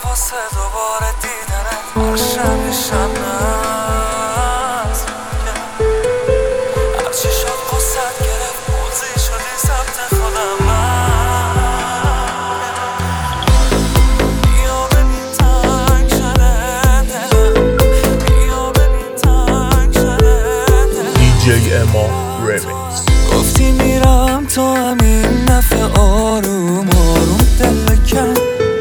واسه دوباره دیدنت هر شب شب نست هرچی شد قصت گرفت موزی شدی سمت خودم بیا ببین تنگ شده دلم بیا ببین تنگ شده دلم DJ Emo Remix. گفتی میرم تو همین نفع آروم آروم دلکم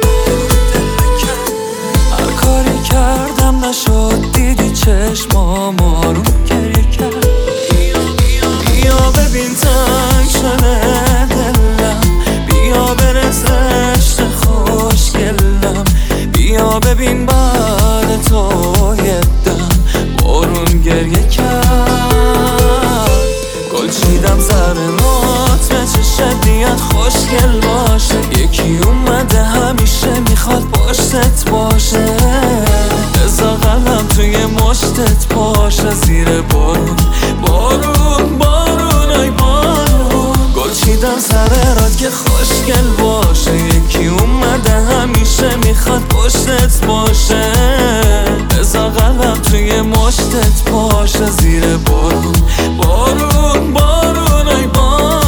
هر کاری کردم نشد دیدی چشمام آروم گریه کرد بیا ببین تنگ شده دلم بیا برس عشق خوشگلم بیا ببین بعد تو یه دم بارون گریه کرد گل چیدم زرنات به چشت بیاد خوشگل باشه یکی اومده همیشه میخواد پشتت باشه بزا قلم توی مشتت باشه زیر بارون بارون بارون ای بارون گل چیدم سر رات که خوشگل باشه یکی اومده همیشه میخواد پشتت باشه بزا قلم توی مشتت باشه زیر بارون بارون بارون ای بارون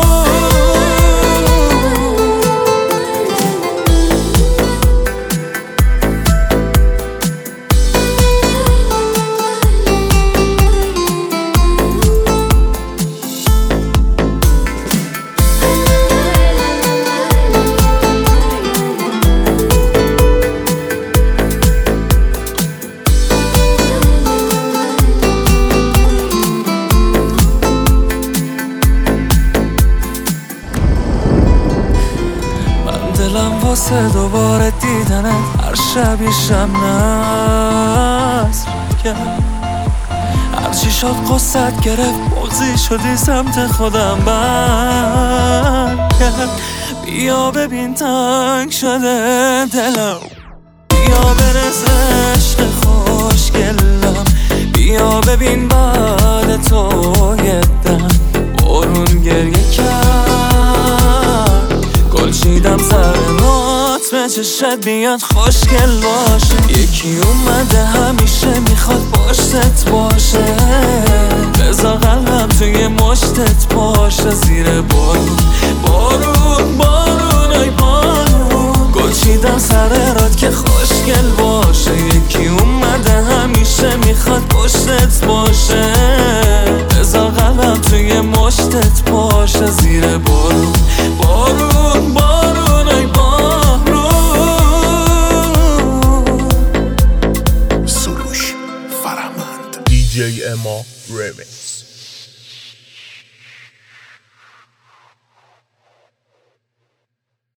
دلم واسه دوباره دیدنت هر شب یه شب نست هرچی شد قصت گرفت موزی شدی سمت خودم برگرد بیا ببین تنگ شده دلم بیا برس عشق خوشگلم بیا ببین بعد تو یه دم بارون گریه کرد گل چیدم زرنات به چشت بیاد خوشگل باشه یکی اومده همیشه میخواد پشتت باشه بزا قلم توی مشتت باشه زیر بارون بارون بارون ای بارون گل چیدم سر رات که خوشگل باشه یکی اومده همیشه میخواد پشتت باشه بزا قلم توی مشتت باشه زیر بارون بارون بارون ای بارون سروش فرهمند. DJ Emo Remix.